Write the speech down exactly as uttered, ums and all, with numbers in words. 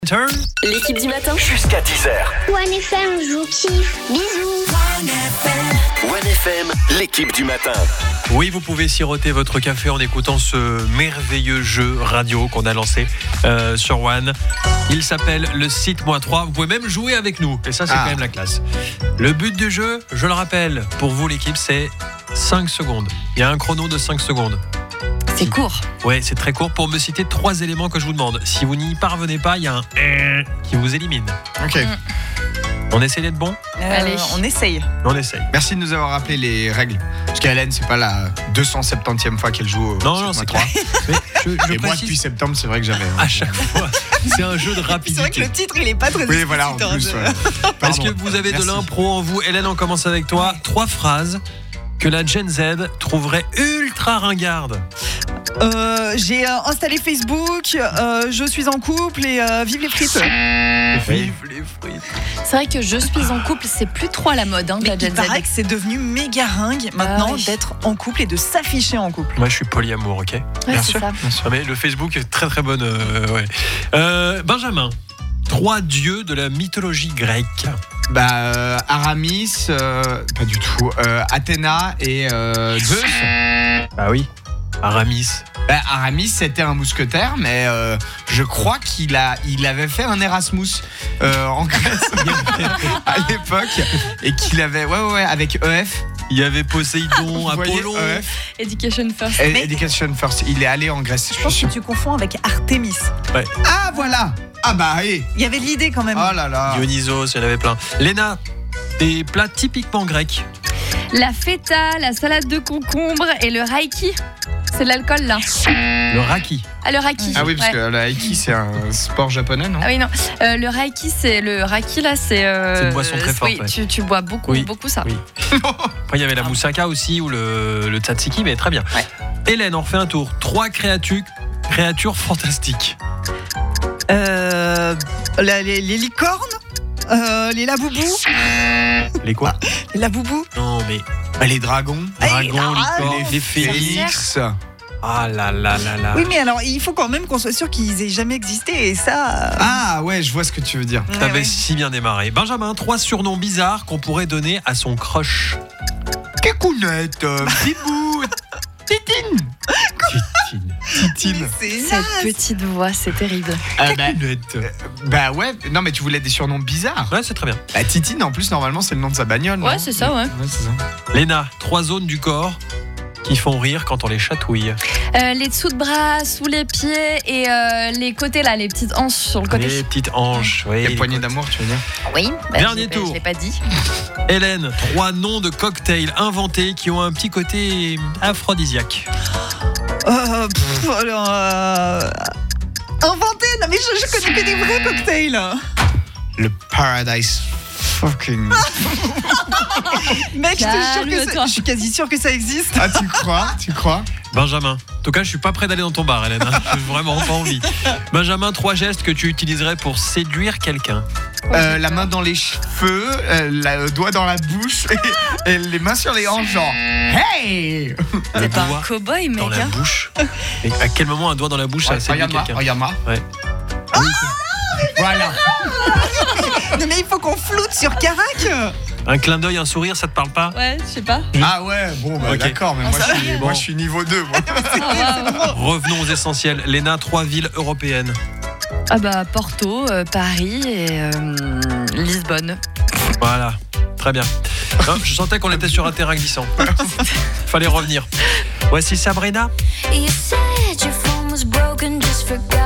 Turn. L'équipe du matin. Jusqu'à dix heures. One F M, je vous kiffe. Bisous. One F M, l'équipe du matin. Oui, vous pouvez siroter votre café en écoutant ce merveilleux jeu radio qu'on a lancé euh, sur One. Il s'appelle le Cite-moi trois. Vous pouvez même jouer avec nous. Et ça, c'est ah. quand même la classe. Le but du jeu, je le rappelle, pour vous l'équipe, c'est cinq secondes. Il y a un chrono de cinq secondes. C'est court. Ouais, c'est très court pour me citer trois éléments que je vous demande. Si vous n'y parvenez pas, il y a un euh qui vous élimine. Ok. Mm. On essaie d'être bon ? euh, Allez, on essaye. On essaye. Merci de nous avoir rappelé les règles. Parce qu'Hélène, c'est pas la deux cent septantième fois qu'elle joue au Non, non, c'est clair. Mais je, je Et précise... moi, depuis septembre, c'est vrai que j'avais. À chaque fois, c'est un jeu de rapidité. C'est vrai que le titre, il est pas très Oui, voilà, en plus. de... Ouais. Est-ce que vous avez Merci. de l'impro en vous ? Hélène, on commence avec toi. Trois phrases que la Gen Z trouverait ultra ringarde. Euh, j'ai euh, installé Facebook, euh, je suis en couple et euh, vive les frites. Vive les frites. C'est vrai que je suis en couple, c'est plus trop à la mode, hein, de Mais la il Gen Z. paraît que c'est devenu méga ringue maintenant Ah oui. d'être en couple et de s'afficher en couple. Moi, je suis polyamour, ok ? Ouais, Bien c'est sûr. ça. Ah, mais le Facebook est très très bonne. Euh, ouais. euh, Benjamin, trois dieux de la mythologie grecque. Bah, euh, Aramis, euh, pas du tout. Euh, Athéna et euh, Zeus. Ah oui. Aramis. Bah, Aramis, c'était un mousquetaire, mais euh, je crois qu'il a, il avait fait un Erasmus euh, en Grèce à l'époque et qu'il avait, ouais, ouais, ouais, avec E F. Il y avait Poséidon, Vous voyez, Apollon. E F. Education first. E- Mais- Education First. Il est allé en Grèce. Je pense que tu confonds avec Artemis. Ah, voilà. Ah bah, hé. Il y avait de l'idée quand même. Oh là là. Dionysos, il y en avait plein. Léna, des plats typiquement grecs. La feta, la salade de concombre et le raiki. C'est de l'alcool, là. Le raki. Ah, le raki. Ah oui, parce Ouais. que le haïki, c'est un sport japonais, non? Ah oui, non. Euh, le raiki, c'est le raki, là, c'est. euh, C'est une boisson très forte, Oui, ouais. tu, tu bois beaucoup, Oui. beaucoup ça. Oui. Après, il y avait la moussaka aussi ou le, le tzatziki, mais très bien. Ouais. Hélène, on refait un tour. Trois créatures, créatures fantastiques. Euh, la- les, les licornes, euh, les laboubous, Les quoi ? les laboubous. Non, mais Bah, les dragons. dragons, ah, licornes, les phénix. Phoenix. Ah là là là là. Oui, mais alors il faut quand même qu'on soit sûr qu'ils aient jamais existé et ça. euh, Ah ouais, je vois ce que tu veux dire. ouais, T'avais ouais. si bien démarré. Benjamin, trois surnoms bizarres qu'on pourrait donner à son crush. Kékounette, euh, Bibou, Titine. Titine. Titine. C'est Cette naze. petite voix, c'est terrible. Ah bah, Titine. bah ouais, non mais tu voulais des surnoms bizarres. Ouais, c'est très bien. Bah Titine en plus normalement c'est le nom de sa bagnole. Ouais, non c'est ça, ouais. Ouais, c'est ça. Léna, trois zones du corps qui font rire quand on les chatouille. Euh, les dessous de bras, sous les pieds et euh, les côtés, là, les petites hanches sur le côté. Les petites hanches. Oui, Les les poignées côtés. d'amour, tu veux dire. Oui, bah, Dernier je l'ai pas- tour. Je l'ai pas dit. Hélène, trois noms de cocktails inventés qui ont un petit côté aphrodisiaque. Euh, pff, alors, euh, inventé. Non mais je, je connais que des vrais cocktails. Le Paradise fucking. Mec, je te jure que Calme-toi. ça, je suis quasi sûre que ça existe. Ah tu crois, tu crois? Benjamin, en tout cas, je suis pas prêt d'aller dans ton bar, Hélène. hein. J'ai vraiment pas envie. Benjamin, trois gestes que tu utiliserais pour séduire quelqu'un. Euh, la main dans les cheveux, euh, la- le doigt dans la bouche et, et les mains sur les hanches genre hey. Le T'es pas doigt un cow-boy, mec. dans la hein. bouche. Et à quel moment un doigt dans la bouche, ça séduit Regarde-moi, quelqu'un ? regarde-moi. Ouais. Voilà. Non mais il faut qu'on floute sur Carac. Un clin d'œil, un sourire, ça te parle pas ? Ouais, je sais pas. Ah ouais, bon bah Ok. d'accord, mais moi, ça je suis, va. moi je suis niveau deux. Moi. Ah, wow. Revenons aux essentiels. Léna, trois villes européennes. Ah bah Porto, euh, Paris et euh, Lisbonne. Voilà, très bien. Non, je sentais qu'on était sur un terrain glissant. Fallait revenir. Voici Sabrina. You said your phone was broken, just forgot